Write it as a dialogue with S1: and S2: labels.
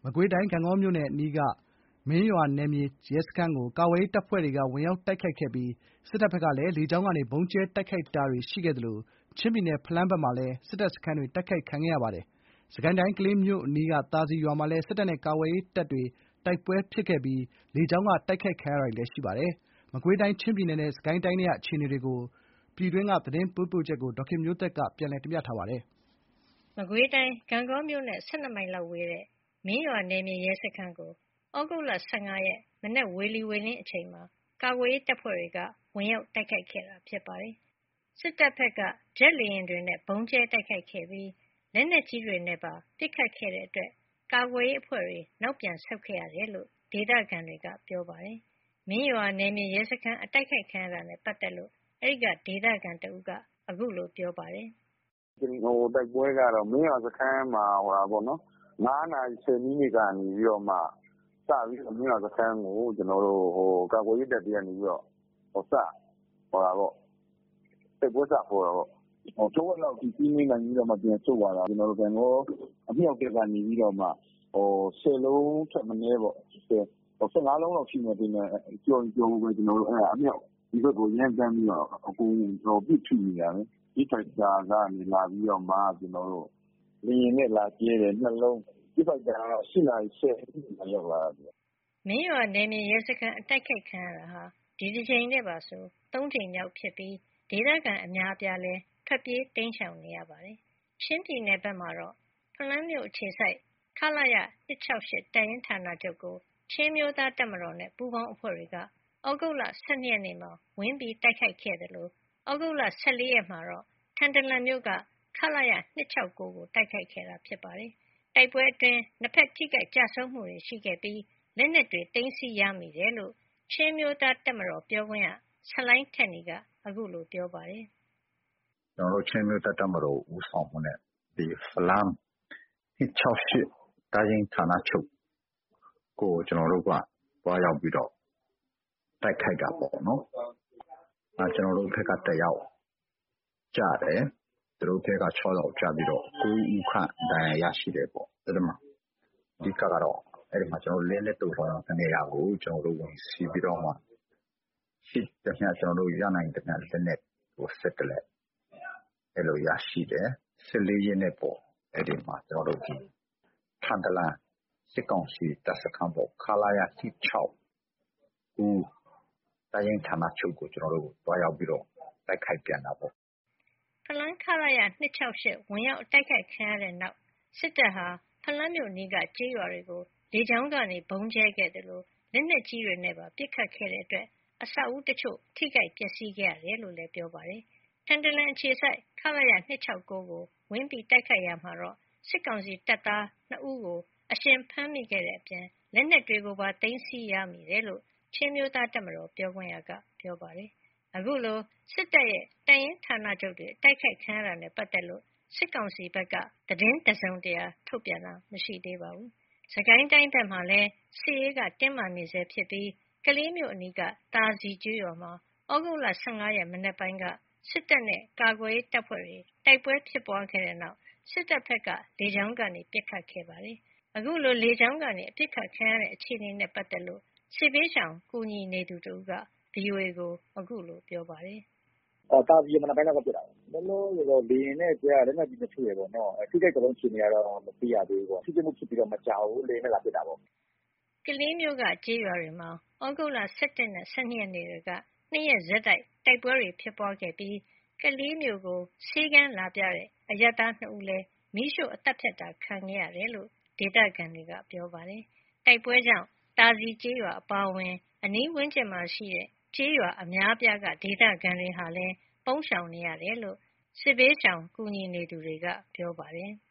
S1: မကွေးတိုင်းဂန့်ဂေါမြို့နယ်အနီးကမင်းရွာနယ်မြေရဲစခန်းကိုကာကွယ်ရေးတပ်ဖွဲ့တွေကဝင်ရောက်တိုက်ခိုက်ခဲ့ပြီးစစ်တပ်ဘက်ကလည်းလေကြောင်းကနေဗုံးကြဲတိုက်ခိုက်တာတွေရှိခဲ့သလိုချင်းပြည်နယ်ဖလမ်းဘက်မှာလည်းစစ်တပ်စခန်းတွေတိုက်ခိုက်ခံခဲ့ရပါတယ်။စစ်ကိုင်းတိုင်းကလေးမြို့အနီးကသာစည်ရွာမှာလည်းစစ်တပ်နဲ့ကာကွယ်ရေးတပ်တွေတိုက်ပွဲဖြစ်ခဲ့ပြီးလေကြောင်းကတိုက်ခိုက်ခံရတာတွေလည်းရှိပါတယ်။မကွေးတိုင်းချင်းပြည်နယ်နဲ့စစ်ကိုင်းတိုင်းထဲကအခြေအနေတွေကိုပြည်တွင်းကသတင်းပေးပို့ချက်ကိုဒေါခင်မျိုးသက်ကပြန်လည်တင်ပြထားပါတယ်
S2: ။မကွေးတိုင်းဂန့်ဂေါမြို့နဲ့12မိုင်လောက်ဝေးတဲ့မင်းရွာနယ်မြေရဲစခန်းကိုဩဂုတ်လ15ရက်မနက်ဝေလီဝေလင်းအချိန်မှာကာကွယ်ရေးတပ်ဖွဲ့တွေကဝင်ရောက်တိုက်ခိုက်ခဲ့တာဖြစ်ပါတယ်။စစ်တပ်ဘက်ကဂျက်လေယာဉ်တွေနဲ့ဗုံးကြဲတိုက်ခိုက်ခဲ့ပြီးလက်နက်ကြီးတွေနဲ့ပါပစ်ခတ်ခဲ့တဲ့အတွက်ကာကွယ်ရေးအဖွဲ့တွေနောက်ပြန်ဆုတ်ခဲ့ရတယ်လို့ဒေသခံတွေကပြောပါတယ်။မင်းရွာနယ်မြေရဲစခန်းအတိုက်ခိုက်ခံရတာနဲ့ပတ်သက်လို့အဲဒီကဒေသခံတဦးကအခုလိုပြောပါတယ်
S3: ။တိုက်ပွဲကတော့မင်းရွာစခန်းမှာ9နာရီ10မိနစ်ကနေပြီးတော့မှစပြီးမင်းရွာစခန်းကိုကျွန်တော်တို့ကာကွယ်ရေးတပ်တွေကနေပြီးတော့တိုက်ပွဲစခေါ်တာပေါ့။ကျောဝက်လောက်ဒီစီးမင်းနိုင်ပြီးတော့မှပြန်ဆုတ်သွားတာကျွန်တော်တို့ကံကောအမြောက်တက်ကနေပြီးတော့မှ10လုံးထက်မနည်းပေါ့15လုံးလောက်ရှိနေတယ်ကြော်ပဲကျွန်တော်တို့အမြောက်ဒီဘက်ကိုရမ်းတမ်းပြီးတော့အကုန်ပြစ်ထိနေတာလေဒီဖိုက်တာကနေလာပြီးတော့မှကျွန်တော်တို့လေရင်နဲ့လာကျဲတယ်နှလုံးဒီဖိုက်တာ8နာရီ10ရောက်လာတယ်
S2: မင်းရွာနယ်မြေရဲစခန်းအတိုက်ခိုက်ခံရတာဟာဒီတစ်ချိန်နဲ့ပါဆို3ချိန်မြောက်ဖြစ်ပြီးဒေသခံအများအပြားလဲထွက်ပြေးတိမ်းရှောင်နေရပါတယ်။ချင်းပြည်နယ်ဘက်မှာတော့ဖလန်းမြို့အခြေစိုက်ခလာရ268တပ်ရင်းဌာနချုပ်ကိုချင်းမျိုးသားတပ်မတော်နဲ့ပူးပေါင်းအဖွဲ့တွေကဩဂုတ်လ12ရက်နေ့မှာဝင်ပြီးတိုက်ခိုက်ခဲ့တယ်လို့ဩဂုတ်လ14ရက်မှာတော့ထန်တလန်မြို့ကခလာရ269ကိုတိုက်ခိုက်ခဲ့တာဖြစ်ပါတယ်။တိုက်ပွဲအတွင်းနှစ်ဖက်ထိခိုက်ကြဆုံးမှုတွေရှိခဲ့ပြီးလက်နက်တွေသိမ်းဆည်းရမိတယ်လို့ချင်းမျိုးသားတပ်မတော်ပြောခွင့်ရဆလိုင်းထက်နီကအခုလိုပြောပါတယ်
S4: ။ကျွန်တော်တို့ချင်းမျိုးသားတပ်မတော်ဦးဆောင်မှုနဲ့ဒီဖလမ်း268တာရင်ဌာနချုပ်ကိုကျွန်တော်တို့ကတွားရောက်ပြီးတော့တိုက်ခိုက်တာပေါ့နော်။ကျွန်တော်တို့ဘက်က1ယောက်ကြတယ်သူတို့ဘက်က6ယောက်ကြပြီးတော့9ဦးခန့်ဒဏ်ရာရရှိတယ်ပေါ့။ဒါမှအဓိကတော့အဲ့ဒီမှာကျွန်တော်လဲတူဆောင်နေရာကိုကျွန်တော်တို့ဝင်စီးပြီးတော့မှရှိတဲ့ညကျွန်တော်တို့ရနိုင်တဲ့လက်နဲ့ကိုဆက်တယ်အဲ့လိုရရှိတယ်14ရက်နေ့ပေါ့အဲ့ဒီမှာကျွန်တော်တို့ဒီထန်တလန်စစ်ကောင်စီတပ်စခန်းပေါ့ခလာရ6ဦးတိုင်းဌာနချုပ်ကိုကျွန်တော်တို့တွားရောက်ပြီးတော့တိုက်ခိုက်ပြန်တာပေါ့
S2: ဖလန်းခလာရ268ဝင်ရောက်တိုက်ခိုက်ခံရတဲ့နောက်စစ်တပ်ဟာဖလန်းမြို့နီးကကျေးရွာတွေကိုလေကြောင်းကနေဘုံကျဲခဲ့တယ်လို့လက်နက်ကြီးတွေနဲ့ပါပစ်ခတ်ခဲ့တဲ့အတွက်အဆောက်အဦတချို့ထိခိုက်ပျက်စီးခဲ့ရတယ်လို့လည်းပြောပါတယ်။ထန်တလန်အခြေစိုက်ခလာရ269ကိုဝင်ပြီးတိုက်ခိုက်ရမှာတော့စစ်ကောင်စီတပ်သား2ဦးကိုအရှင်ဖမ်းမိခဲ့တဲ့အပြင်လက်နက်တွေကိုပါသိမ်းဆည်းရမိတယ်လို့ချင်းမျိုးသားတပ်မတော်ပြောခွင့်ရကပြောပါတယ်။အခုလိုစစ်တပ်ရဲ့တပ်ရင်းဌာနချုပ်တွေတိုက်ခိုက်ခံရတာနဲ့ပတ်သက်လို့စစ်ကောင်စီဘက်ကသတင်းတစုံတရာထုတ်ပြန်တာမရှိသေးပါဘူး။စကိုင်းတိုင်းဘက်မှာလည်းစစ်ရေးကတင်းမာနေဆဲဖြစ်ပြီးကလေးမြို့အနီးကသာစီကျွော်မှာဩဂုတ်လ15ရက်မနက်ပိုင်းကစစ်တပ်နဲ့ကာကွယ်ရေးတပ်ဖွဲ့တွေတိုက်ပွဲဖြစ်ပွားခဲ့တဲ့နောက်စစ်တပ်ဘက်ကလေကြောင်းကနေပစ်ခတ်ခဲ့ပါတယ်။အခုလိုလေကြောင်းကနေအပစ်ခတ်ခံရတဲ့အခြေအနေနဲ့ပတ်သက်လို့စစ်ဘေးရှောင်ကူညီနေသူတို့က VOA ကိုအခုလိုပြောပါတယ်
S3: ။တာစီမနက်ပိုင်းကပြတာ။လောလောတော့လေရင်နဲ့ကြားလက်နက်ကြီးနဲ့ထုရပေါ့နော်။ထိခိုက်ကြဆုံးရှင်တွေကတော့မသိရသေးဘူးပေါ့။ထိခိုက်မှုဖြစ်ပြီးတော့မကြောက်ဘူးလေနဲ့လာပြတာပေါ့
S2: ။ကလေးမျိုးကကျေးရွာတွေမှာဩဂုတ်လ17နဲ့12ရက်နေ့တွေက2ရက်ဇက်တိုက်ပွဲတွေဖြစ်ပွားခဲ့ပြီးကလေးမျိုးကိုဆေးကန်းလာပြတဲ့အရပ်သား2ဦးလည်းမိရှုအသက်ဖြတ်တာခံခဲ့ရတယ်လို့ဒေသခံတွေကပြောပါတယ်။တိုက်ပွဲကြောင့်တာစီကျေးရွာအပါအဝင်အနီးဝန်းကျင်မှာရှိတဲ့ကျေးရွာအများပြားကဒေသခံတွေဟာလည်းပုန်းရှောင်နေရတယ်လို့စစ်ဘေးရှောင်ကူညီနေသူတွေကပြောပါတယ်။